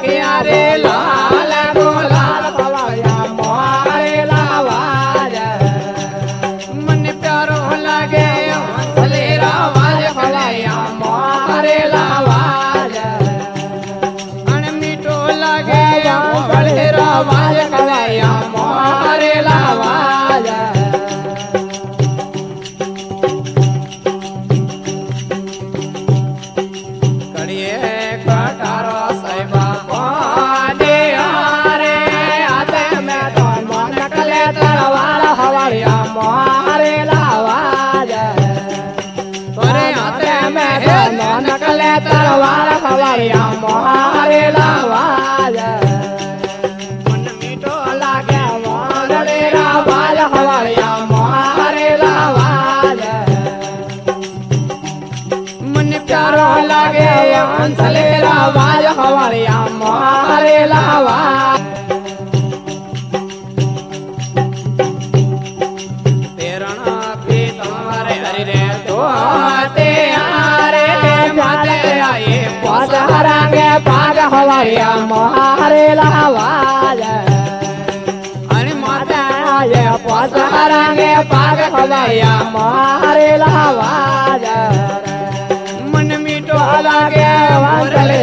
लागे रे लाल गुलाल खवाया मोरे लावाज मन प्यारो लागे हंसले रावाज खवाया मोरे लावाज अन मीठो लागे बड़े रावाज खवाया मोरे लावाज मोरे लावाज अरे हाथे में नकले तलवार खवाया मोरे लावाज मन मीठो लागे मोरे लावाज खवाया मोरे लावाज मन प्यारो लागे हंसले लावाज खवाया मोरे लावाज पाग हवाया मोरे लावाज अरे माता ये पोसरांगे पाग हवाया मोरे लावाज मन मीठो लागे वंसले